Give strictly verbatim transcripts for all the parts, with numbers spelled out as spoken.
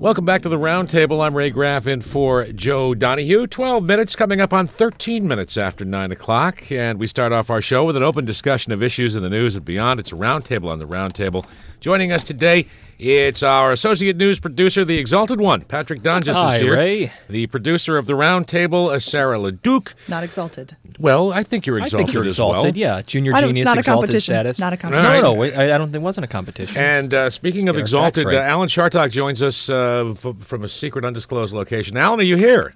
Welcome back to the Roundtable. I'm Ray Graff in for Joe Donahue. twelve minutes coming up on thirteen minutes after nine o'clock. And we start off our show with an open discussion of issues in the news and beyond. It's a roundtable on the Roundtable. Joining us today, it's our associate news producer, the Exalted One, Patrick Donges Hi, is here. Ray. The producer of the Roundtable, uh, Sarah LeDuc. Not exalted. Well, I think you're exalted I think you're as exalted, well. yeah. Junior I don't- genius it's not a exalted competition. status. Not a No, competition. no, no. I, I don't think it wasn't a competition. And uh, speaking of Scare exalted, facts uh, right. Alan Chartock joins us uh, f- from a secret undisclosed location. Alan, are you here?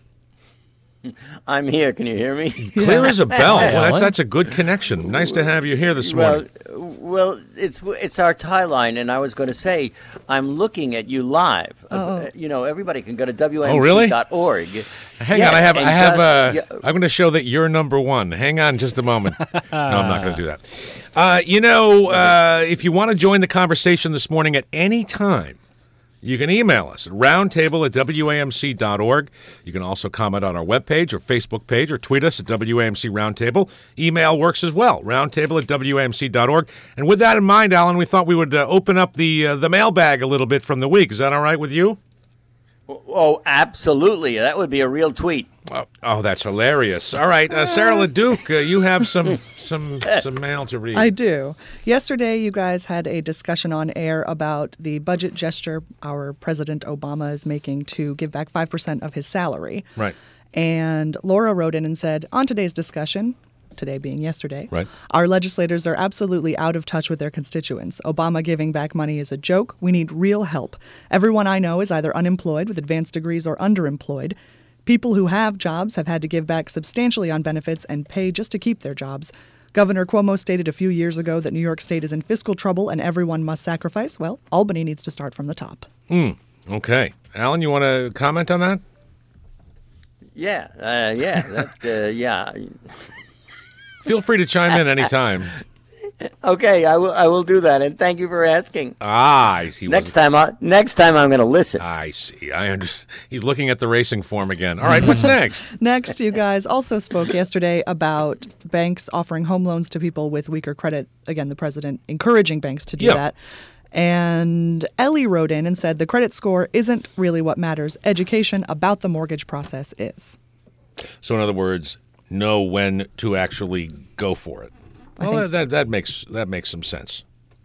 I'm here. Can you hear me? Clear as a bell. Hi, Well, that's, Alan. that's a good connection. Nice to have you here this Well, morning. well, it's it's our tie line, and I was going to say I'm looking at you live. Uh, you know, everybody can go to W M C Oh, really? dot org. Hang Yes, on, I have, I and have. just- Uh, yeah, I'm going to show that you're number one. Hang on, just a moment. No, I'm not going to do that. Uh, you know, uh, if you want to join the conversation this morning at any time, you can email us at roundtable at W A M C dot org. You can also comment on our webpage or Facebook page or tweet us at W A M C Roundtable. Email works as well, roundtable at W A M C dot org. And with that in mind, Alan, we thought we would uh, open up the uh, the mailbag a little bit from the week. Is that all right with you? Oh, absolutely. That would be a real tweet. Oh, oh, that's hilarious. All right, uh, Sarah LeDuc, uh, you have some some some mail to read. I do. Yesterday, you guys had a discussion on air about the budget gesture our President Obama is making to give back five percent of his salary. Right. And Laura wrote in and said, on today's discussion, today being yesterday, Right. our legislators are absolutely out of touch with their constituents. Obama giving back money is a joke. We need real help. Everyone I know is either unemployed with advanced degrees or underemployed. People who have jobs have had to give back substantially on benefits and pay just to keep their jobs. Governor Cuomo stated a few years ago that New York State is in fiscal trouble and everyone must sacrifice. Well, Albany needs to start from the top. Okay. Alan, you want to comment on that? Yeah, uh, yeah, that, uh, yeah. Feel free to chime in anytime. Okay, I will. I will do that, and thank you for asking. Ah, I see. Next time, I, next time I'm going to listen. I see. I understand. He's looking at the racing form again. All right, what's next? Next, you guys also spoke yesterday about banks offering home loans to people with weaker credit. Again, the president encouraging banks to do Yeah. that. And Ellie wrote in and said the credit score isn't really what matters. Education about the mortgage process is. So, in other words, know when to actually go for it. Well, think that, so. that that makes that makes some sense.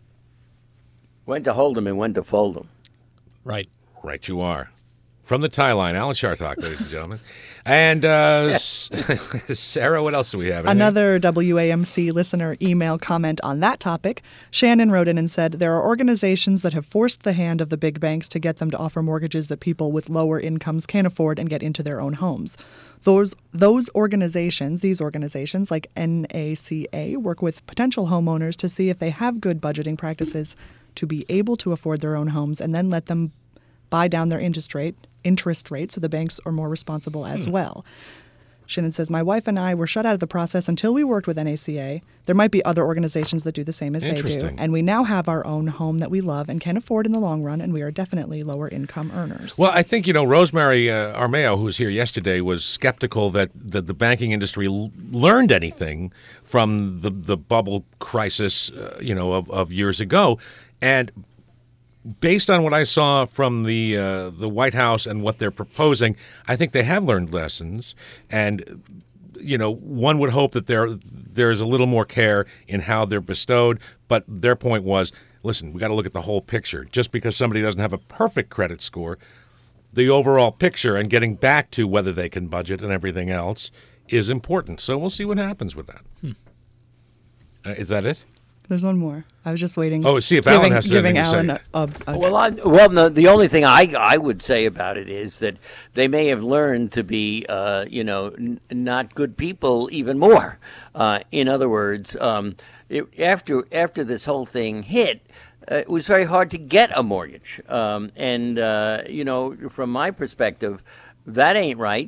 When to hold them and when to fold them. right. Right, you are. From the tie line, Alan Chartock, ladies and gentlemen. And uh, S- Sarah, what else do we have? Anything? Another W A M C listener email comment on that topic. Shannon wrote in and said, there are organizations that have forced the hand of the big banks to get them to offer mortgages that people with lower incomes can't afford and get into their own homes. Those those organizations, these organizations like N A C A, work with potential homeowners to see if they have good budgeting practices to be able to afford their own homes and then let them buy down their interest rate, interest rate so the banks are more responsible as well. Shannon says, my wife and I were shut out of the process until we worked with N A C A. There might be other organizations that do the same as they do. Interesting. And we now have our own home that we love and can afford in the long run, and we are definitely lower income earners. Well, I think, you know, Rosemary uh, Armeo, who was here yesterday, was skeptical that, that the banking industry l- learned anything from the, the bubble crisis, uh, you know, of, of years ago. And based on what I saw from the uh, the White House and what they're proposing, I think they have learned lessons. And, you know, one would hope that there there's a little more care in how they're bestowed. But their point was, listen, we got to look at the whole picture. Just because somebody doesn't have a perfect credit score, the overall picture and getting back to whether they can budget and everything else is important. So we'll see what happens with that. Hmm. Uh, is that it? There's one more. I was just waiting. Oh, see if giving, Alan has giving anything to Alan say. a, a, a Well, I, well, no, the only thing I I would say about it is that they may have learned to be, uh, you know, n- not good people even more. Uh, in other words, um, it, after after this whole thing hit, uh, it was very hard to get a mortgage. Um, and uh, you know, from my perspective, that ain't right.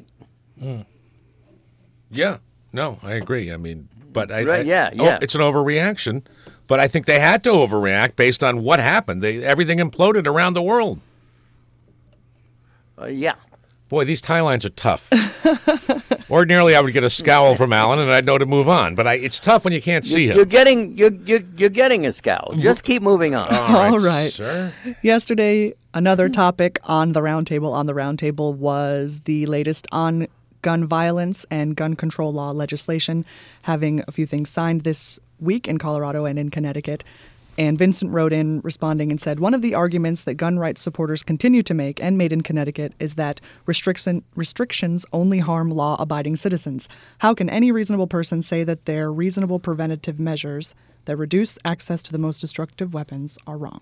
Yeah, no, I agree. I mean, but I, Right, I- yeah, oh, yeah. it's an overreaction. But I think they had to overreact based on what happened. They everything imploded around the world. Uh, yeah. Boy, these tie lines are tough. Ordinarily, I would get a scowl from Alan, and I'd know to move on. But I, it's tough when you can't see You're, him. you're getting you're, you're you're getting a scowl. Just keep moving on. All right. sir. Yesterday, another topic on the roundtable on the roundtable was the latest on gun violence and gun control law legislation, having a few things signed this week in Colorado and in Connecticut. And Vincent wrote in responding and said, one of the arguments that gun rights supporters continue to make and made in Connecticut is that restriction, restrictions only harm law-abiding citizens. How can any reasonable person say that their reasonable preventative measures that reduce access to the most destructive weapons are wrong?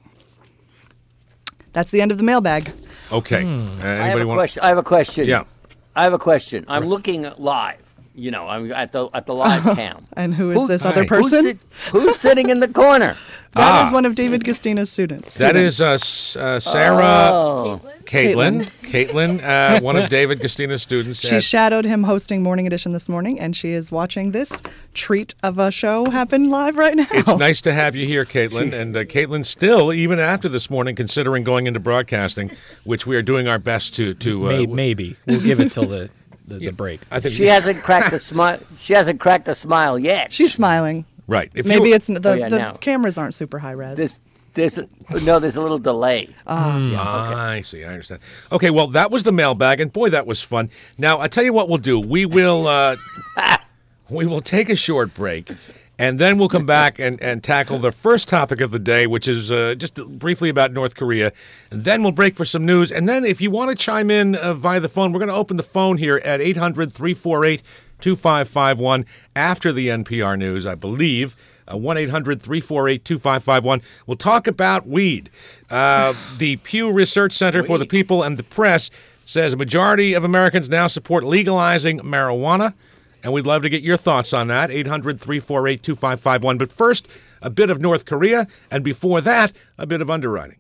That's the end of the mailbag. Okay. Uh, I have anybody a want? question. I have a question. Yeah. I have a question. I'm looking live. You know, I'm at the at the live cam. And who is Who- this Hi. other Who's Who's, person? sit- who's sitting in the corner? That is Ah. one of David Gustina's students. That students. is uh, S- uh, Sarah Oh. Caitlin. Caitlin, uh, one of David Gustina's students. She at- shadowed him hosting Morning Edition this morning, and she is watching this treat of a show happen live right now. It's nice to have you here, Caitlin. And uh, Caitlin still, even after this morning, considering going into broadcasting, which we are doing our best to. to uh, May- maybe we'll give it till the the, the break. I think She hasn't cracked a smile. She hasn't cracked a smile yet. She's smiling. right. If Maybe you, it's the, Oh, yeah, the now. cameras aren't super high res. This, there's no, there's a little delay. Ah, I see. I understand. Okay, well, that was the mailbag, and boy, that was fun. Now, I tell you what we'll do. We will uh, we will take a short break, and then we'll come back and, and tackle the first topic of the day, which is uh, just briefly about North Korea. And then we'll break for some news. And then if you want to chime in uh, via the phone, we're going to open the phone here at eight hundred, three four eight, two five five one after the N P R news, I believe. Uh, one eight hundred, three four eight, two five five one. We'll talk about weed. Uh, the Pew Research Center for the People and the Press says a majority of Americans now support legalizing marijuana, and we'd love to get your thoughts on that. eight hundred, three four eight, two five five one. But first, a bit of North Korea, and before that, a bit of underwriting.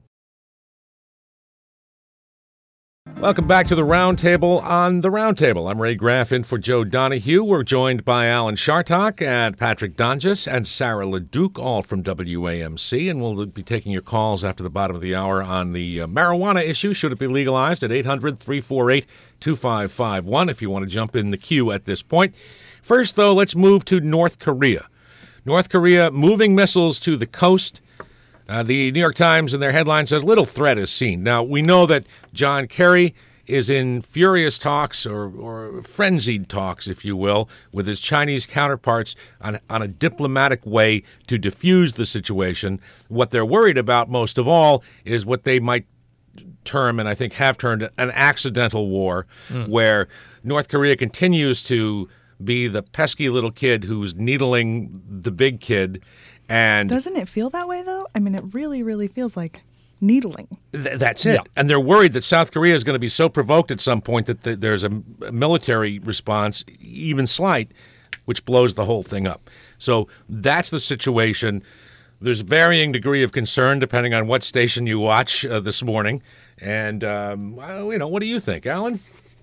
Welcome back to the Roundtable on the Roundtable. I'm Ray Graff in for Joe Donahue. We're joined by Alan Shartok and Patrick Donges and Sarah LeDuc, all from W A M C. And we'll be taking your calls after the bottom of the hour on the uh, marijuana issue. Should it be legalized at eight hundred, three four eight, two five five one if you want to jump in the queue at this point. First, though, let's move to North Korea. North Korea moving missiles to the coast. Uh, the New York Times in their headline says, little threat is seen. Now, we know that John Kerry is in furious talks or, or frenzied talks, if you will, with his Chinese counterparts on, on a diplomatic way to diffuse the situation. What they're worried about most of all is what they might term, and I think have termed, an accidental war, mm. where North Korea continues to be the pesky little kid who's needling the big kid. And doesn't it feel that way, though? I mean, it really, really feels like needling. Th- that's it. Yeah. And they're worried that South Korea is going to be so provoked at some point that th- there's a, a military response, even slight, which blows the whole thing up. So that's the situation. There's varying degree of concern depending on what station you watch uh, this morning. And, um, well, you know, what do you think, Alan?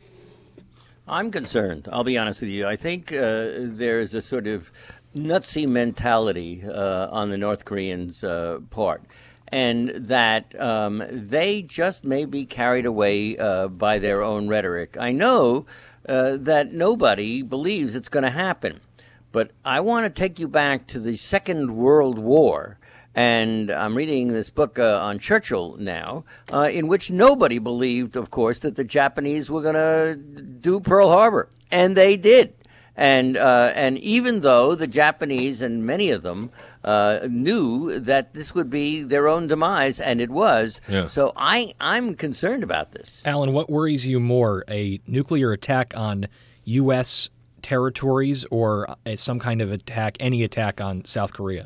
I'm concerned. I'll be honest with you. I think uh, there's a sort of nutsy mentality uh, on the North Koreans' uh, part, and that um, they just may be carried away uh, by their own rhetoric. I know uh, that nobody believes it's going to happen, but I want to take you back to the Second World War. And I'm reading this book uh, on Churchill now, uh, in which nobody believed, of course, that the Japanese were going to do Pearl Harbor. And they did. And uh, and even though the Japanese, and many of them, uh, knew that this would be their own demise, and it was, Yeah. so I, I'm concerned about this. Alan, what worries you more, a nuclear attack on U S territories or uh, some kind of attack, any attack on South Korea?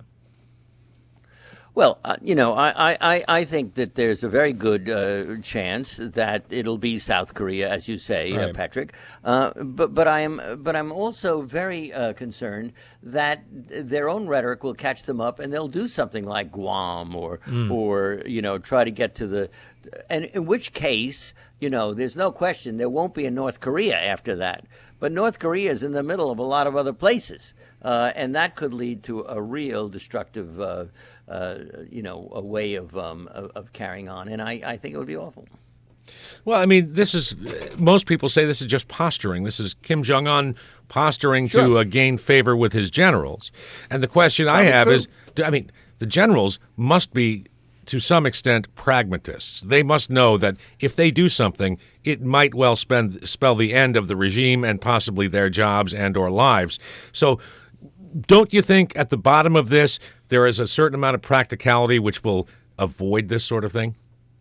Well, uh, you know, I, I, I think that there's a very good uh, chance that it'll be South Korea, as you say, uh, Right. Patrick. Uh, but but I am but I'm also very uh, concerned that their own rhetoric will catch them up, and they'll do something like Guam or or you know try to get to the, and in which case, you know, there's no question there won't be a North Korea after that. But North Korea is in the middle of a lot of other places, uh, and that could lead to a real destructive. Uh, Uh, you know, a way of, um, of of carrying on, and I, I think it would be awful. Well, I mean, this is, most people say this is just posturing. This is Kim Jong-un posturing Sure. to uh, gain favor with his generals. And the question I Probably have true. is, do- I mean, the generals must be, to some extent, pragmatists. They must know that if they do something, it might well spend, spell the end of the regime and possibly their jobs and or lives. So don't you think at the bottom of this, there is a certain amount of practicality which will avoid this sort of thing?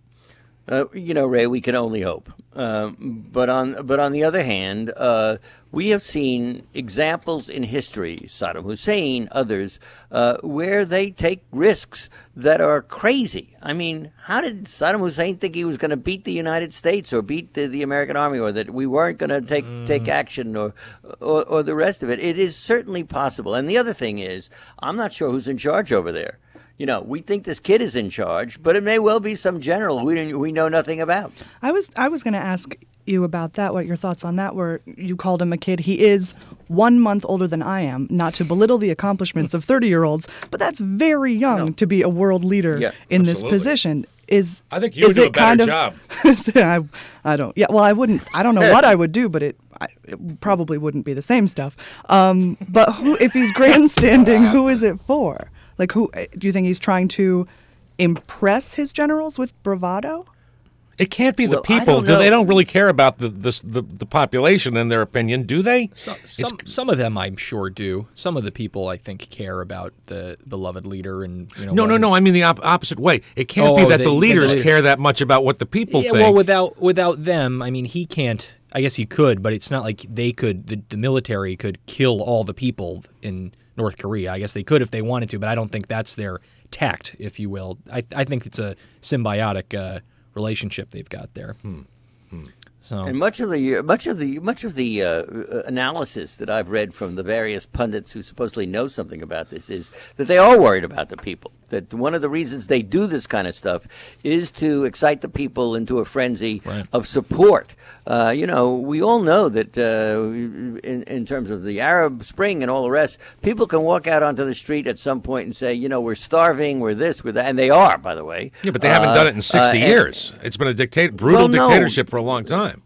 Uh, you know, Ray, we can only hope. Um, but on but on the other hand, uh, we have seen examples in history, Saddam Hussein, others, uh, where they take risks that are crazy. I mean, how did Saddam Hussein think he was going to beat the United States or beat the, the American army, or that we weren't going to take mm. take action, or, or or the rest of it? It is certainly possible. And the other thing is, I'm not sure who's in charge over there. You know, we think this kid is in charge, but it may well be some general we we know nothing about. I was I was going to ask you about that, what your thoughts on that were. You called him a kid. He is one month older than I am, not to belittle the accomplishments of thirty-year-olds, but that's very young No. to be a world leader Yeah, in absolutely. this position. Is I think you would is do it a better kind of, job. I, I don't. Yeah, well, I wouldn't. I don't know what I would do, but it, I, it probably wouldn't be the same stuff. Um, but who, if he's grandstanding, who is it for? Like, who do you think he's trying to impress his generals with bravado? It can't be the Well, I people. don't Do they know. don't really care about the, the the the population in their opinion, do they? So, some some of them, I'm sure, do. Some of the people, I think, care about the beloved leader, and you know. No, what no, his- no. I mean the op- opposite way. It can't Oh, be oh, that they- the that the leaders leader- care that much about what the people Yeah, think. well, without without them, I mean, he can't. I guess he could, but it's not like they could. The, the military could kill all the people in North Korea. I guess they could if they wanted to, but I don't think that's their tact, if you will. I I think it's a symbiotic uh, relationship they've got there. Hmm. Hmm. So And much of the much of the much of the uh, analysis that I've read from the various pundits who supposedly know something about this is that they are worried about the people. That one of the reasons they do this kind of stuff is to excite the people into a frenzy Right. of support. Uh, you know, we all know that uh, in, in terms of the Arab Spring and all the rest, people can walk out onto the street at some point and say, you know, we're starving, we're this, we're that, and they are, by the way. Yeah, but they haven't Uh, done it in sixty uh, and- years. It's been a dictat- brutal Well, no. dictatorship for a long time.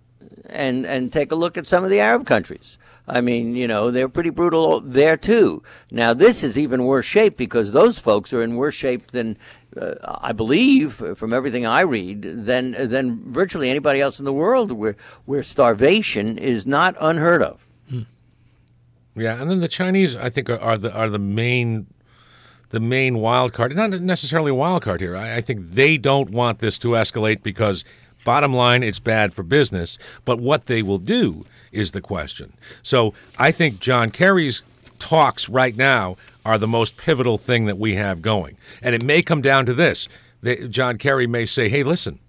and and take a look at some of the Arab countries. I mean, you know, they're pretty brutal there too. Now, this is even worse shape because those folks are in worse shape than, uh, I believe, from everything I read, than than virtually anybody else in the world, where where starvation is not unheard of. Yeah, and then the Chinese, I think, are, are the are the main the main wild card. Not necessarily a wild card here. I, I think they don't want this to escalate because, bottom line, it's bad for business. But what they will do is the question. So I think John Kerry's talks right now are the most pivotal thing that we have going, and it may come down to this. They, John Kerry may say, "Hey, listen."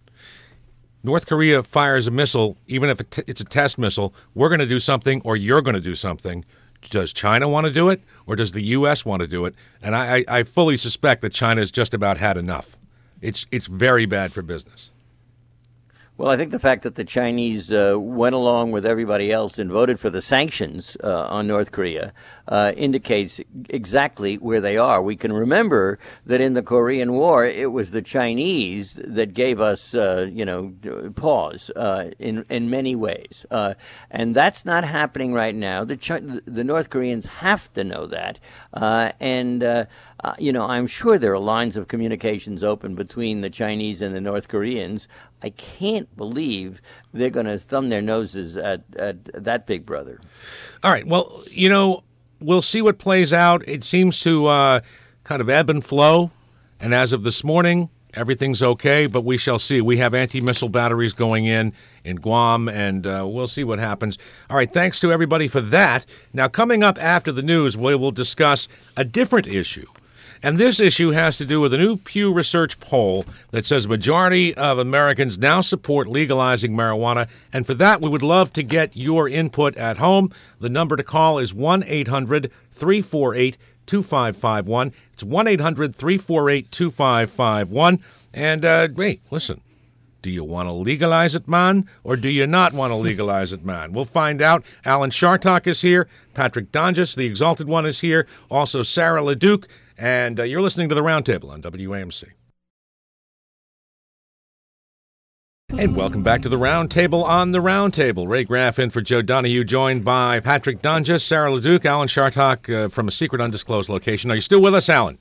North Korea fires a missile, even if it it's a test missile, we're going to do something or you're going to do something. Does China want to do it or does the U S want to do it? And I, I, I fully suspect that China has just about had enough. It's it's very bad for business. Well, I think the fact that the Chinese uh, went along with everybody else and voted for the sanctions uh, on North Korea uh, indicates exactly where they are. We can remember that in the Korean War, it was the Chinese that gave us, uh, you know, pause uh, in in many ways, uh, and that's not happening right now. The Chi- the North Koreans have to know that, uh, and uh, uh, you know, I'm sure there are lines of communications open between the Chinese and the North Koreans. I can't believe they're going to thumb their noses at, at that big brother. All right. Well, you know, we'll see what plays out. It seems to uh, kind of ebb and flow. And as of this morning, everything's okay, but we shall see. We have anti-missile batteries going in in Guam, and uh, we'll see what happens. All right. Thanks to everybody for that. Now, coming up after the news, we will discuss a different issue. And this issue has to do with a new Pew Research poll that says a majority of Americans now support legalizing marijuana. And for that, we would love to get your input at home. The number to call is one eight hundred three four eight two five five one. It's one eight hundred three four eight two five five one. And, uh, wait, listen. Do you want to legalize it, man, or do you not want to legalize it, man? We'll find out. Alan Chartock is here. Patrick Donges, the Exalted One, is here. Also, Sarah LeDuc. And uh, you're listening to The Roundtable on W A M C. And welcome back to the Roundtable on the Roundtable. Ray Graff in for Joe Donahue, joined by Patrick Donja, Sarah LeDuc, Alan Chartock uh, from a secret undisclosed location. Are you still with us, Alan?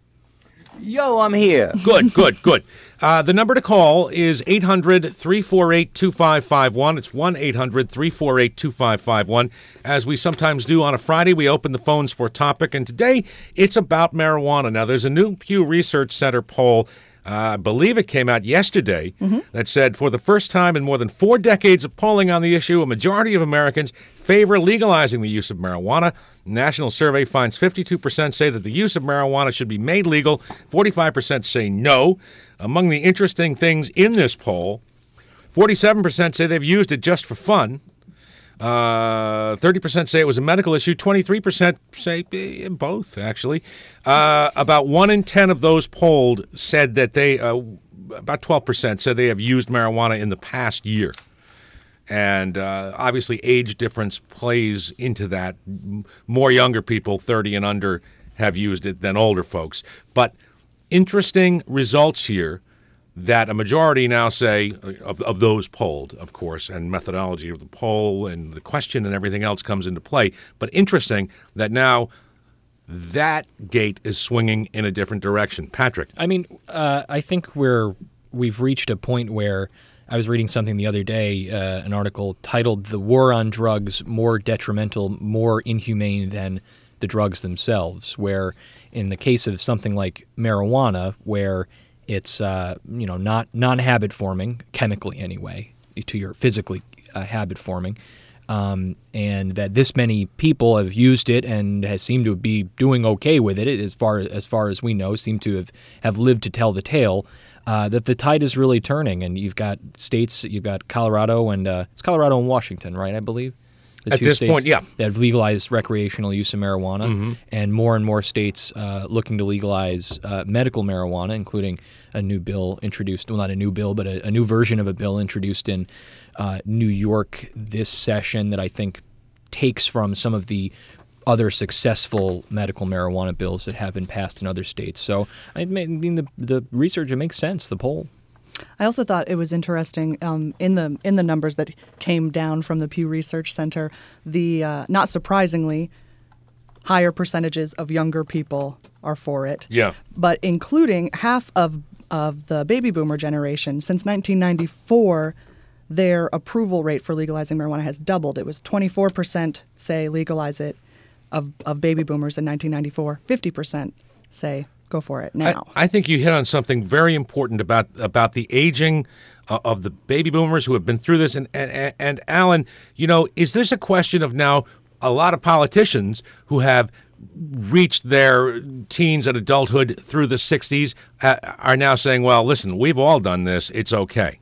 Yo, I'm here. Good, good, good. Uh, the number to call is eight hundred, three four eight, two five five one. It's one eight hundred, three four eight, two five five one. As we sometimes do on a Friday, we open the phones for a topic, and today it's about marijuana. Now, there's a new Pew Research Center poll, uh, I believe it came out yesterday, mm-hmm. that said for the first time in more than four decades of polling on the issue, a majority of Americans favor legalizing the use of marijuana. National survey finds fifty-two percent say that the use of marijuana should be made legal. forty-five percent say no. Among the interesting things in this poll, forty-seven percent say they've used it just for fun. Uh, thirty percent say it was a medical issue. twenty-three percent say eh, both, actually. Uh, about one in ten of those polled said that they, uh, about twelve percent said they have used marijuana in the past year. And uh, obviously age difference plays into that. More younger people, thirty and under, have used it than older folks. But interesting results here that a majority now say, of, of those polled, of course, and methodology of the poll and the question and everything else comes into play. But interesting that now that gate is swinging in a different direction. Patrick. I mean, uh, I think we're we've reached a point where I was reading something the other day, uh, an article titled "The War on Drugs More Detrimental, More Inhumane Than the Drugs Themselves," where in the case of something like marijuana, where it's uh, you know not non-habit forming chemically anyway to your physically uh, habit forming, um, and that this many people have used it and has seemed to be doing okay with it as far as far as we know, seem to have, have lived to tell the tale. Uh, that the tide is really turning, and you've got states, you've got Colorado and uh, it's Colorado and Washington, right? I believe. The At two this states point, yeah, that have legalized recreational use of marijuana, mm-hmm. and more and more states uh, looking to legalize uh, medical marijuana, including a new bill introduced. Well, not a new bill, but a, a new version of a bill introduced in uh, New York this session that I think takes from some of the other successful medical marijuana bills that have been passed in other states. So, I mean, the the research, it makes sense, the poll. I also thought it was interesting um, in the in the numbers that came down from the Pew Research Center, the uh, not surprisingly, higher percentages of younger people are for it. Yeah. But including half of of the baby boomer generation. Since nineteen ninety-four, their approval rate for legalizing marijuana has doubled. It was twenty-four percent say legalize it of, of baby boomers in nineteen ninety-four. fifty percent say go for it now. I, I think you hit on something very important about about the aging uh, of the baby boomers who have been through this. And, and, and Alan, you know, is this a question of now a lot of politicians who have reached their teens and adulthood through the sixties uh, are now saying, well, listen, we've all done this. It's okay.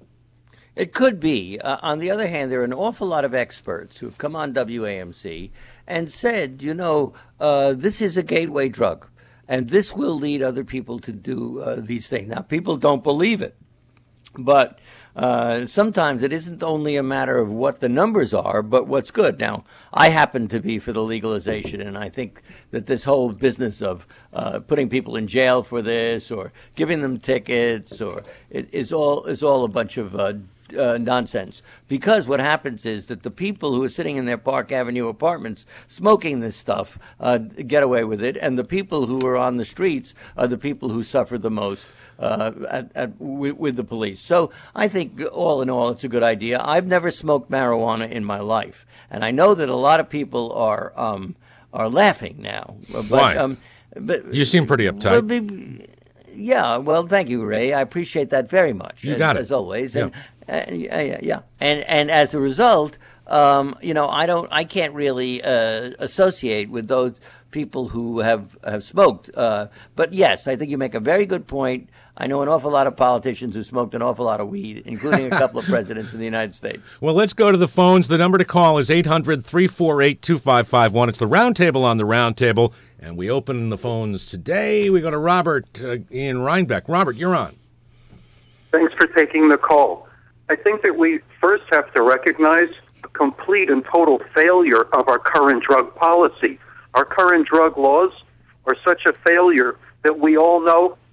It could be. Uh, on the other hand, there are an awful lot of experts who have come on W A M C and said, you know, uh, this is a gateway drug, and this will lead other people to do uh, these things. Now, people don't believe it, but uh, sometimes it isn't only a matter of what the numbers are, but what's good. Now, I happen to be for the legalization, and I think that this whole business of uh, putting people in jail for this or giving them tickets or it is all is all a bunch of uh, Uh, nonsense, because what happens is that the people who are sitting in their Park Avenue apartments smoking this stuff uh, get away with it, and the people who are on the streets are the people who suffer the most uh, at, at, with, with the police. So I think all in all, it's a good idea. I've never smoked marijuana in my life, and I know that a lot of people are um, are laughing now. But, Why? Um, but you seem pretty uptight. Well, be, yeah, well, thank you, Ray. I appreciate that very much. You as, got it. as always. Yeah. And, Uh, yeah, yeah, and and as a result, um, you know, I don't, I can't really uh, associate with those people who have have smoked. Uh, but yes, I think you make a very good point. I know an awful lot of politicians who smoked an awful lot of weed, including a couple of presidents in the United States. Well, let's go to the phones. The number to call is eight hundred, three four eight, two five five one. It's the Roundtable on the Roundtable, and we open the phones today. We go to Robert uh, in Rhinebeck. Robert, you're on. Thanks for taking the call. I think that we first have to recognize the complete and total failure of our current drug policy. Our current drug laws are such a failure that we all know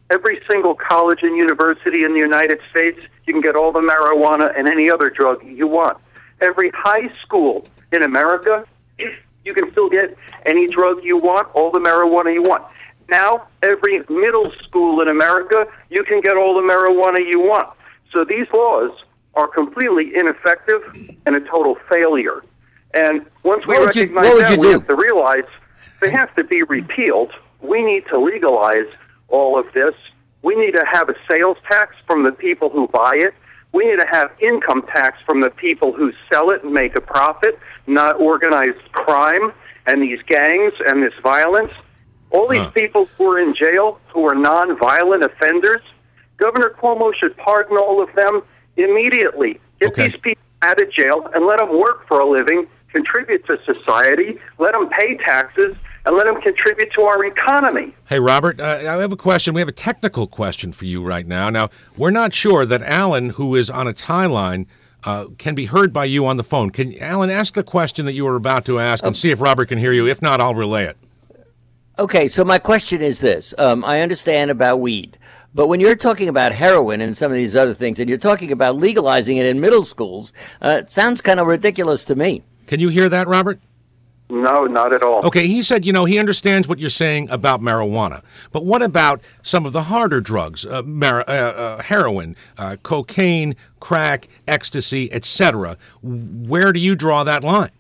Every single college and university in the United States, you can get all the marijuana and any other drug you want. Every high school in America, you can still get any drug you want, all the marijuana you want. Now, every middle school in America, you can get all the marijuana you want. So these laws are completely ineffective and a total failure. And once we What would you- recognize what would that, you we do? have to realize they have to be repealed. We need to legalize all of this. We need to have a sales tax from the people who buy it. We need to have income tax from the people who sell it and make a profit, not organized crime and these gangs and this violence. All these Huh. people who are in jail, who are nonviolent offenders, Governor Cuomo should pardon all of them immediately. Get Okay. these people out of jail and let them work for a living, contribute to society, let them pay taxes, and let them contribute to our economy. Hey, Robert, uh, I have a question. We have a technical question for you right now. Now, we're not sure that Alan, who is on a tie line, uh, can be heard by you on the phone. Can Alan ask the question that you were about to ask and see if Robert can hear you? If not, I'll relay it. Okay, so my question is this. Um, I understand about weed, but when you're talking about heroin and some of these other things, and you're talking about legalizing it in middle schools, uh, it sounds kind of ridiculous to me. Can you hear that, Robert? No, not at all. Okay, he said, you know, he understands what you're saying about marijuana. But what about some of the harder drugs, uh, mar- uh, uh, heroin, uh, cocaine, crack, ecstasy, et cetera? Where do you draw that line?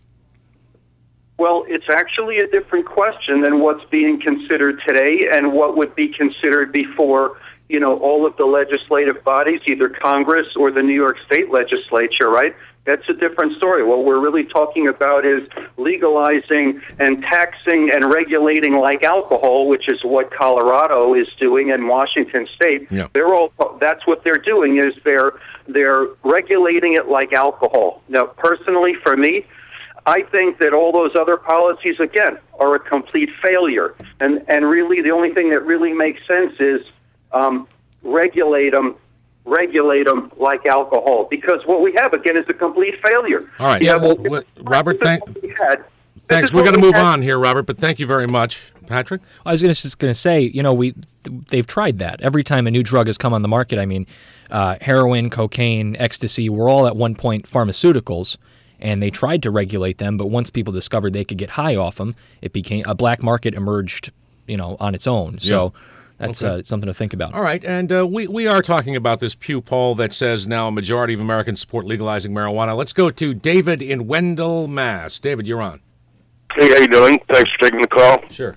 Well, it's actually a different question than what's being considered today and what would be considered before, you know, all of the legislative bodies, either Congress or the New York State legislature, right? That's a different story. What we're really talking about is legalizing and taxing and regulating like alcohol, which is what Colorado is doing and Washington State. Yeah. They're all that's what they're doing is they're they're regulating it like alcohol. Now, personally, for me, I think that all those other policies, again, are a complete failure. And and really, the only thing that really makes sense is um, regulate them, regulate them like alcohol. Because what we have, again, is a complete failure. All right. Yeah, well, well, what- Robert, thank, we had. thanks. We're going to move on here, Robert, but thank you very much. Patrick? I was gonna, just going to say, you know, we they've tried that. Every time a new drug has come on the market, I mean, uh, heroin, cocaine, ecstasy, were all at one point pharmaceuticals, and they tried to regulate them, but once people discovered they could get high off them, it became a black market emerged, you know, on its own. So Yeah. that's Okay. uh, something to think about. All right, and uh, we, we are talking about this Pew poll that says now a majority of Americans support legalizing marijuana. Let's go to David in Wendell, Mass. David, you're on. Hey, how you doing? Thanks for taking the call. Sure.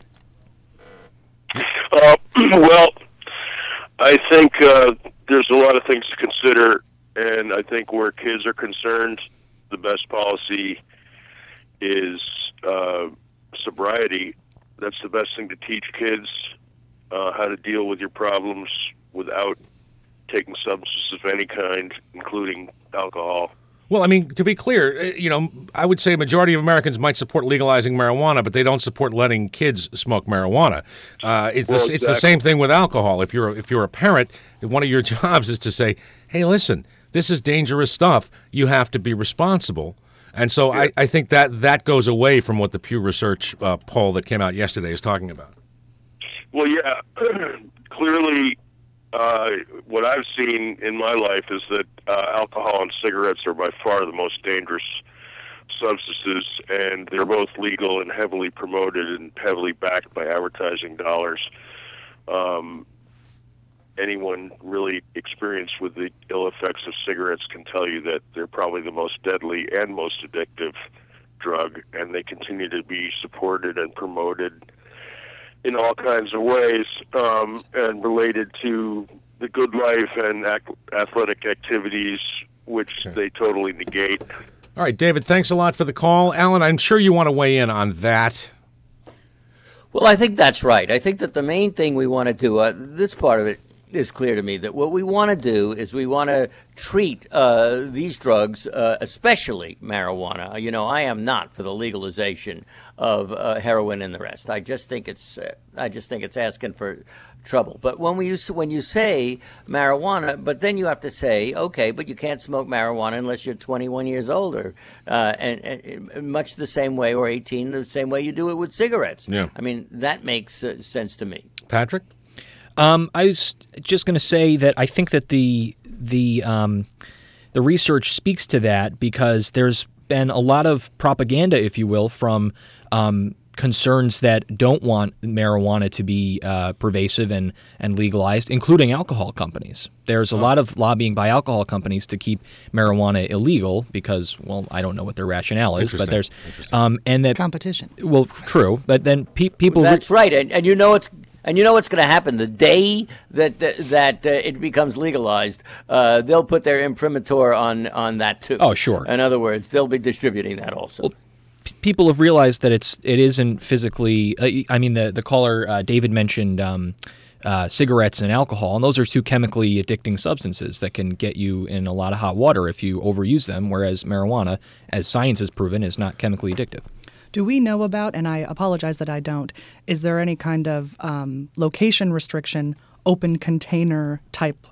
Uh, well, I think uh, there's a lot of things to consider, and I think where kids are concerned, the best policy is uh, sobriety. That's the best thing to teach kids uh, how to deal with your problems without taking substances of any kind, including alcohol. Well, I mean, to be clear, uh, you know, I would say a majority of Americans might support legalizing marijuana, but they don't support letting kids smoke marijuana. Uh, it's, Well, the, it's the exactly. same thing with alcohol. If you're if you're a parent, one of your jobs is to say, "Hey, listen, this is dangerous stuff. You have to be responsible." And so I, I think that that goes away from what the Pew Research uh, poll that came out yesterday is talking about. Well, yeah, clearly, uh, what I've seen in my life is that uh, alcohol and cigarettes are by far the most dangerous substances, and they're both legal and heavily promoted and heavily backed by advertising dollars. Um, anyone really experienced with the ill effects of cigarettes can tell you that they're probably the most deadly and most addictive drug, and they continue to be supported and promoted in all kinds of ways, um, and related to the good life and ac- athletic activities, which Okay. they totally negate. All right, David, thanks a lot for the call. Alan, I'm sure you want to weigh in on that. Well, I think that's right. I think that the main thing we want to do, uh, this part of it is clear to me, that what we want to do is we want to treat uh, these drugs, uh, especially marijuana. You know, I am not for the legalization of uh, heroin and the rest. I just think it's, uh, I just think it's asking for trouble. But when we use, when you say marijuana, but then you have to say, okay, but you can't smoke marijuana unless you're twenty-one years old, or uh, and, and much the same way, or eighteen, the same way you do it with cigarettes. Yeah. I mean, that makes uh, sense to me. Patrick? Um, I was just going to say that I think that the the um, the research speaks to that because there's been a lot of propaganda, if you will, from um, concerns that don't want marijuana to be uh, pervasive and, and legalized, including alcohol companies. There's a oh. lot of lobbying by alcohol companies to keep marijuana illegal because, well, I don't know what their rationale is, but there's um, and that competition. Well, true, but then pe- people. That's re- right, and, and you know it's. And you know what's going to happen the day that that, that uh, it becomes legalized? Uh, they'll put their imprimatur on, on that too. Oh, sure. In other words, they'll be distributing that also. Well, p- people have realized that it's it isn't physically. Uh, I mean, the the caller uh, David mentioned um, uh, cigarettes and alcohol, and those are two chemically addicting substances that can get you in a lot of hot water if you overuse them. Whereas marijuana, as science has proven, is not chemically addictive. Do we know about, and I apologize that I don't, is there any kind of um, location restriction, open container type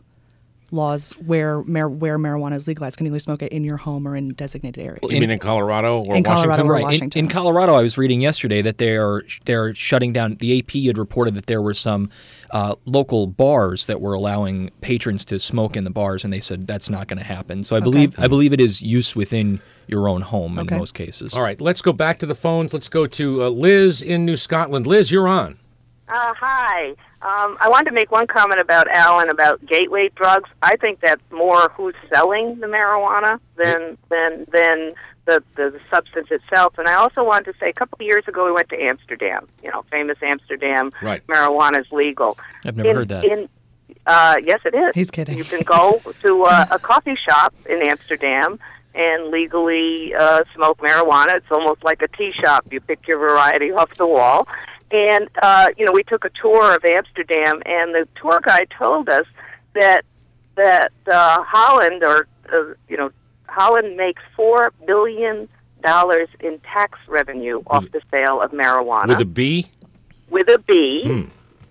laws where mar- where marijuana is legalized? Can you only smoke it in your home or in designated areas? You mean in Colorado or in Washington? Colorado or right. Washington? In, in Colorado, I was reading yesterday that they are they're shutting down. The A P had reported that there were some uh, local bars that were allowing patrons to smoke in the bars, and they said that's not going to happen. So I Okay. believe I believe it is use within your own home Okay. in most cases. All right, let's go back to the phones. Let's go to uh, Liz in New Scotland. Liz, you're on. Uh, hi. Um, I wanted to make one comment about Alan about gateway drugs. I think that's more who's selling the marijuana than than than the, the the substance itself. And I also wanted to say, a couple of years ago, we went to Amsterdam. You know, famous Amsterdam. Right. Marijuana is legal. I've never in, heard that. In, uh, yes, it is. He's kidding. You can go to a, a coffee shop in Amsterdam and legally uh, smoke marijuana. It's almost like a tea shop. You pick your variety off the wall. And, uh, you know, we took a tour of Amsterdam, and the tour guide told us that that uh, Holland, or, uh, you know, Holland makes four billion dollars in tax revenue off the sale of marijuana. With a B? With a B. Hmm.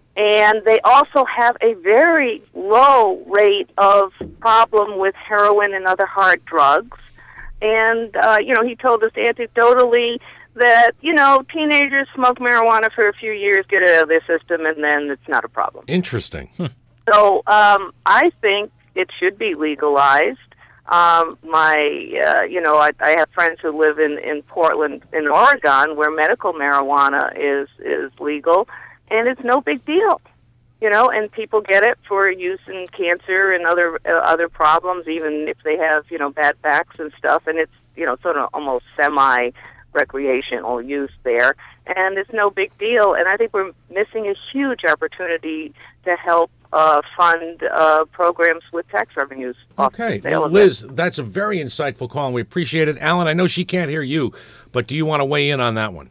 And they also have a very low rate of problem with heroin and other hard drugs. And, uh, you know, he told us anecdotally that, you know, teenagers smoke marijuana for a few years, get it out of their system, and then it's not a problem. Interesting. Hmm. So um, I think it should be legalized. Um, my, uh, you know, I, I have friends who live in, in Portland, in Oregon, where medical marijuana is, is legal, and it's no big deal. You know, and people get it for use in cancer and other uh, other problems, even if they have, you know, bad backs and stuff. And it's, you know, sort of almost semi-recreational use there. And it's no big deal. And I think we're missing a huge opportunity to help uh, fund uh, programs with tax revenues. Okay. Well, Liz, that's a very insightful call, and we appreciate it. Alan, I know she can't hear you, but do you want to weigh in on that one?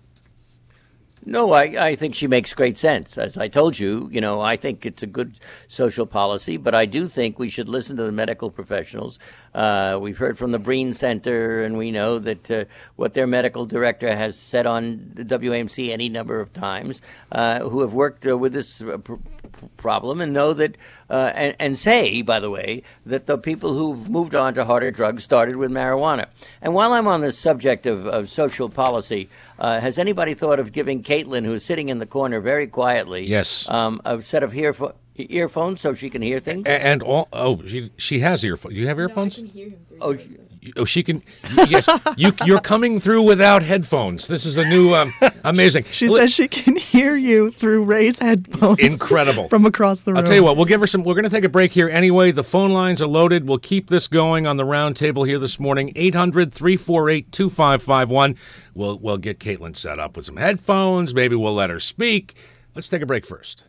No, I, I think she makes great sense. As I told you, you know, I think it's a good social policy, but I do think we should listen to the medical professionals. Uh, we've heard from the Breen Center, and we know that uh, what their medical director has said on the W A M C any number of times, uh, who have worked uh, with this uh, pr- problem and know that, uh, and, and say, by the way, that the people who've moved on to harder drugs started with marijuana. And while I'm on the subject of, of social policy, uh, has anybody thought of giving Caitlin, who's sitting in the corner very quietly, yes, um, a set of earphones? Earphones so she can hear things? And, and all, oh, she she has earphones. Do you have earphones? No, I can hear him through oh, the Oh, she can. Yes, you, you're coming through without headphones. This is a new, um, amazing. She says she can hear you through Ray's headphones. Incredible. From across the room. I'll tell you what, we'll give her some. We're going to take a break here anyway. The phone lines are loaded. We'll keep this going on the round table here this morning. eight hundred, three four eight, two five five one. We'll, we'll get Caitlin set up with some headphones. Maybe we'll let her speak. Let's take a break first.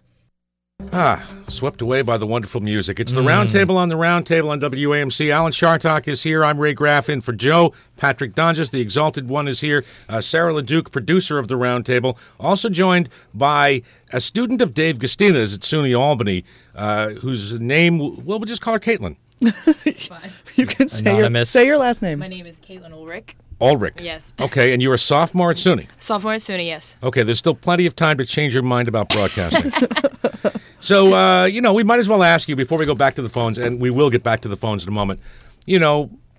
Ah, swept away by the wonderful music. It's the mm. Round Table on the Round Table on W A M C. Alan Chartock is here. I'm Ray Graff in for Joe. Patrick Donges, the Exalted One, is here. Uh, Sarah LeDuc, producer of the Round Table. Also joined by a student of Dave Gastina's at SUNY Albany, uh, whose name, well, we'll just call her Caitlin. Fine. You can say your, say your last name. My name is Caitlin Ulrich. Ulrich. Yes. Okay, and you're a sophomore at SUNY. Sophomore at SUNY, yes. Okay, there's still plenty of time to change your mind about broadcasting. So, uh, you know, we might as well ask you before we go back to the phones, and we will get back to the phones in a moment. You know,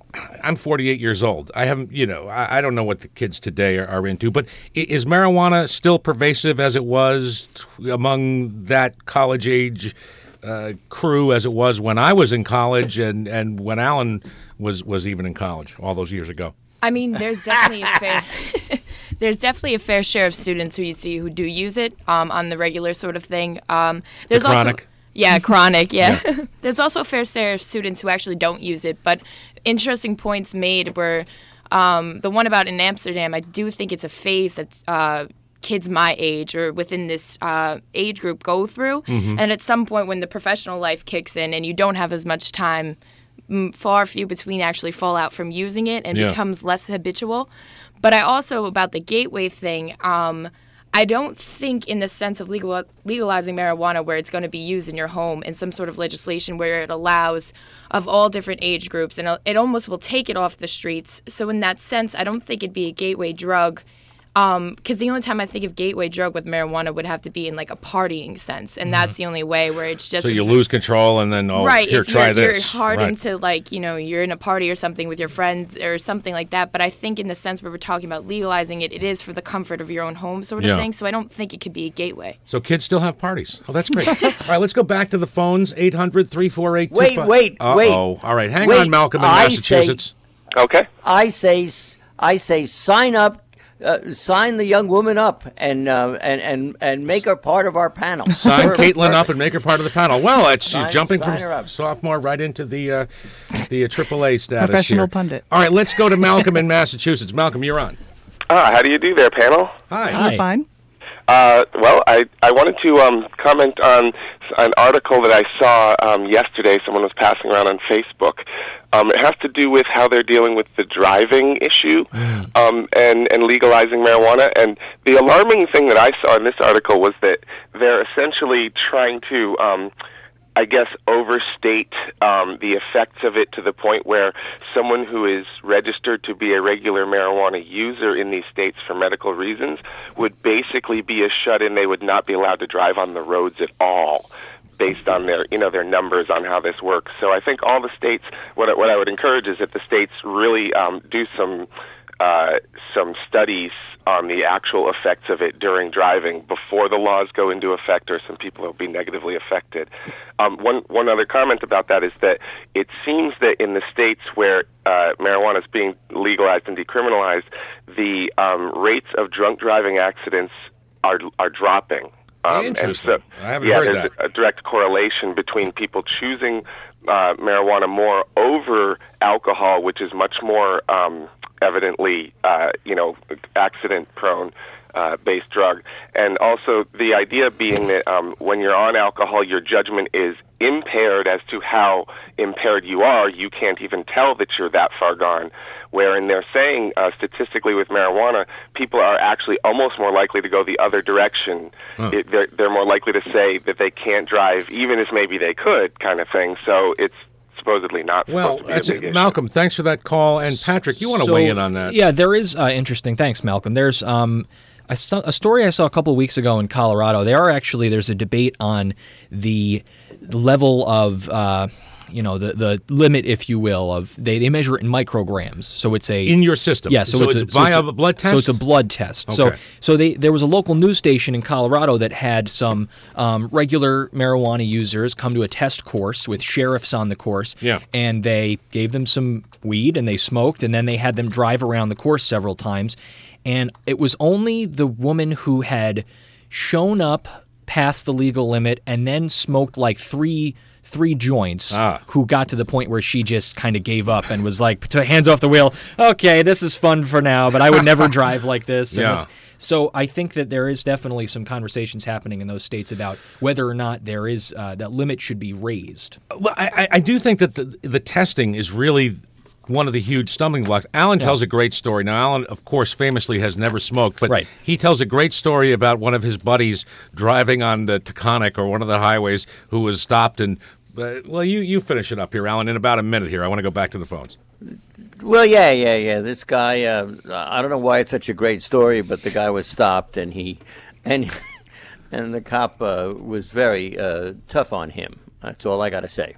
I'm forty-eight years old. I haven't, you know, I, I don't know what the kids today are, are into, but i- is marijuana still pervasive as it was t- among that college age uh, crew as it was when I was in college and, and when Alan was, was even in college all those years ago? I mean, there's definitely a fair there's definitely a fair share of students who you see who do use it um, on the regular sort of thing. Um, there's chronic? also yeah, chronic, yeah. yeah. There's also a fair share of students who actually don't use it, but interesting points made were um, the one about in Amsterdam. I do think it's a phase that uh, kids my age or within this uh, age group go through, Mm-hmm. and at some point when the professional life kicks in and you don't have as much time, m- far few between actually fall out from using it and Yeah. becomes less habitual. But I also, about the gateway thing, um, I don't think in the sense of legal, legalizing marijuana where it's going to be used in your home in some sort of legislation where it allows of all different age groups, and it almost will take it off the streets. So in that sense, I don't think it'd be a gateway drug. Because the only time I think of gateway drug with marijuana would have to be in like a partying sense, and that's the only way where it's just So you lose control and then, oh, right. here, if try you're, this. you're hard Right. into like you know you're in a party or something with your friends or something like that. But I think in the sense where we're talking about legalizing it, it is for the comfort of your own home sort of Yeah. thing. So I don't think it could be a gateway. So kids still have parties. Oh, that's great. All right, let's go back to the phones, eight hundred, three four eight, Wait, wait, Uh-oh. wait. All right, hang Wait, on, Malcolm in I say- Massachusetts. Okay. I say, s- I say, sign up, uh, sign the young woman up, and uh, and and and make her part of our panel. Sign Perfect, Caitlin up perfect. and make her part of the panel. Well, it's, she's Sign- jumping sign from her up. sophomore right into the uh, the uh, triple A status Professional here. pundit. All right, let's go to Malcolm in Massachusetts. Malcolm, you're on. Ah, how do you do there, panel? Hi. Hi. We're fine. Uh, well, I, I wanted to um, comment on an article that I saw um, yesterday. Someone was passing around on Facebook. Um, it has to do with how they're dealing with the driving issue um, and, and legalizing marijuana. And the alarming thing that I saw in this article was that they're essentially trying to, um, I guess, overstate um, the effects of it to the point where someone who is registered to be a regular marijuana user in these states for medical reasons would basically be a shut-in. They would not be allowed to drive on the roads at all, based on their, you know, their numbers on how this works. So I think all the states, what I, what I would encourage is that the states really um, do some uh, some studies on the actual effects of it during driving before the laws go into effect, or some people will be negatively affected. Um, one one other comment about that is that it seems that in the states where uh, marijuana is being legalized and decriminalized, the um, rates of drunk driving accidents are are dropping. Um, Interesting. And so, I haven't yeah, heard there's that. a direct correlation between people choosing uh, marijuana more over alcohol, which is much more um, evidently, uh, you know, accident-prone uh, based drug, and also the idea being that um, when you're on alcohol, your judgment is impaired as to how impaired you are. You can't even tell that you're that far gone. Wherein they're saying uh, statistically with marijuana, people are actually almost more likely to go the other direction. Huh. It, they're, they're more likely to say that they can't drive, even as maybe they could, kind of thing. So it's supposedly not. Well, supposed to be a that's big it. issue. Malcolm, thanks for that call. And Patrick, you want to So, weigh in on that? Yeah, there is uh, interesting. Thanks, Malcolm. There's um, I saw, a story I saw a couple of weeks ago in Colorado. There are actually there's a debate on the level of uh, you know the the limit, if you will, of they, they measure it in micrograms. So it's a In your system. Yeah, so, So it's, it's a, so via it's a blood test? So it's a blood test. So Okay. so they there was a local news station in Colorado that had some um, regular marijuana users come to a test course with sheriffs on the course. Yeah. And they gave them some weed and they smoked, and then they had them drive around the course several times. And it was only the woman who had shown up past the legal limit and then smoked like three three joints Ah. who got to the point where she just kind of gave up and was like, put her hands off the wheel. Okay, this is fun for now, but I would never drive like this. And Yeah. this- So I think that there is definitely some conversations happening in those states about whether or not there is uh, that limit should be raised. Well, I, I- I do think that the, the testing is really one of the huge stumbling blocks. Alan tells a great story. Now, Alan, of course, famously has never smoked, but Right. he tells a great story about one of his buddies driving on the Taconic or one of the highways who was stopped and, uh, well, you, you finish it up here, Alan, in about a minute here. I want to go back to the phones. Well, yeah, yeah, yeah. This guy, uh, I don't know why it's such a great story, but the guy was stopped, and he, and and the cop uh, was very uh, tough on him. That's all I got to say.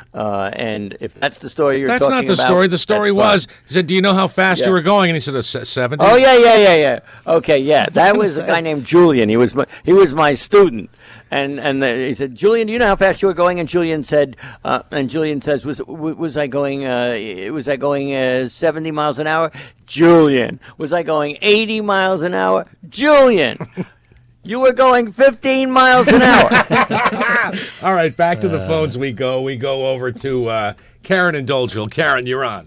Uh, and if that's the story you're That's talking not the about, story. The story that's was, fine. he said, do you know how fast Yeah. you were going? And he said, "A se- seventy." Oh yeah, yeah, yeah, yeah. Okay, yeah. That was a guy named Julian. He was my, he was my student, and and the, he said, "Julian, do you know how fast you were going?" And Julian said, uh, and Julian says, "Was was I going? Uh, was I going uh, seventy miles an hour?" Julian, was I going eighty miles an hour? Julian, you were going fifteen miles an hour. All right, back to the phones we go. We go over to uh, Karen in Dolgeville. Karen, you're on.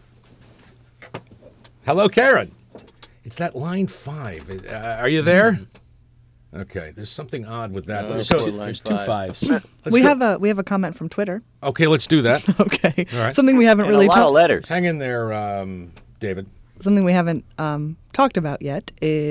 Hello, Karen. It's that line five. Uh, are you there? Okay, there's something odd with that. Oh, Let's poor go. line There's two five. fives. Let's we go- have a we have a comment from Twitter. Okay, let's do that. Okay, All right. something we haven't And really a lot talked. of letters. Hang in there, um, David. Something we haven't um, talked about yet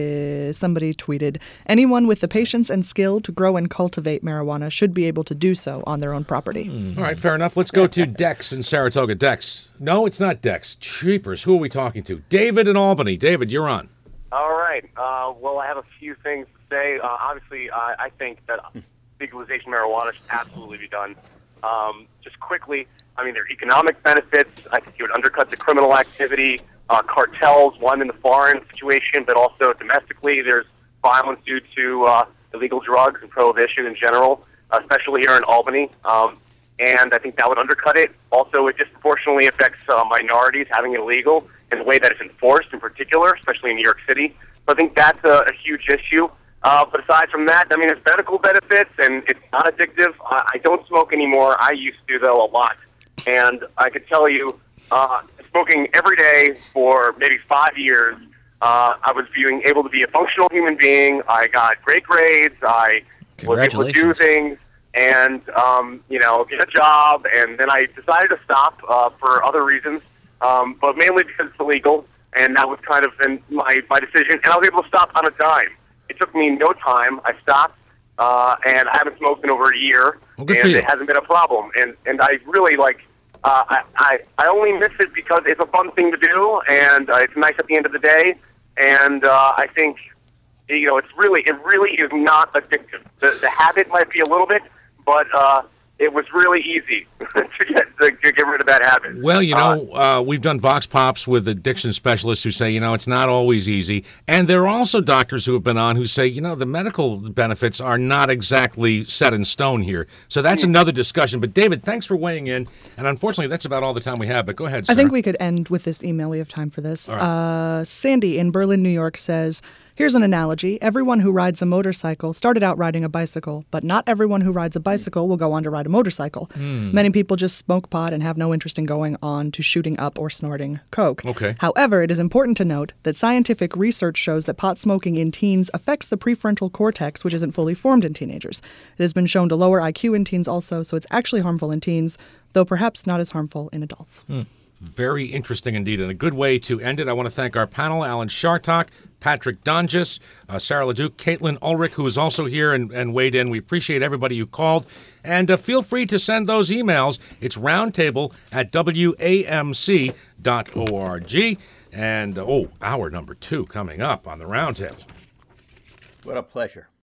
is somebody tweeted, anyone with the patience and skill to grow and cultivate marijuana should be able to do so on their own property. All right, fair enough. Let's go to Dex in Saratoga. Dex. No, it's not Dex. Cheapers. Who are we talking to? David in Albany. David, you're on. All right. Uh, well, I have a few things to say. Uh, obviously, uh, I think that legalization of marijuana should absolutely be done. Um, just quickly, I mean, there are economic benefits. I think it would undercut the criminal activity. Uh, cartels, one in the foreign situation, but also domestically, there's violence due to uh, illegal drugs and prohibition in general, especially here in Albany. Um, and I think that would undercut it. Also, it disproportionately affects uh, minorities having it illegal in the way that it's enforced in particular, especially in New York City. So I think that's a, a huge issue. Uh, but aside from that, I mean, there's medical benefits, and it's not addictive. I, I don't smoke anymore. I used to, though, a lot. And I could tell you, uh, smoking every day for maybe five years, uh, I was being able to be a functional human being. I got great grades. I was able to do Congratulations. things and, um, you know, get a job. And then I decided to stop uh, for other reasons, um, but mainly because it's illegal. And that was kind of in my, my decision. And I was able to stop on a dime. It took me no time. I stopped, uh, and I haven't smoked in over a year. Well, good for and you. it hasn't been a problem. And, and I really, like, Uh, I, I I only miss it because it's a fun thing to do, and uh, it's nice at the end of the day. And uh, I think, you know, it's really it really is not addictive. The, the habit might be a little bit, but uh, it was really easy to get to, to get rid of that habit. Well, you know, uh, we've done Vox Pops with addiction specialists who say, you know, it's not always easy. And there are also doctors who have been on who say, you know, the medical benefits are not exactly set in stone here. So that's another discussion. But, David, thanks for weighing in. And unfortunately, that's about all the time we have. But go ahead, Sarah. I think we could end with this email. We have time for this. Uh, Sandy in Berlin, New York says, here's an analogy. Everyone who rides a motorcycle started out riding a bicycle, but not everyone who rides a bicycle will go on to ride a motorcycle. Many people just smoke pot and have no interest in going on to shooting up or snorting coke. Okay. However, it is important to note that scientific research shows that pot smoking in teens affects the prefrontal cortex, which isn't fully formed in teenagers. It has been shown to lower I Q in teens also, so it's actually harmful in teens, though perhaps not as harmful in adults. Very interesting indeed, and a good way to end it. I want to thank our panel, Alan Shartok, Patrick Donges, uh, Sarah LeDuc, Caitlin Ulrich, who is also here and, and weighed in. We appreciate everybody who called. And uh, feel free to send those emails. It's roundtable at W A M C dot org. And, uh, oh, hour number two coming up on the roundtable. What a pleasure.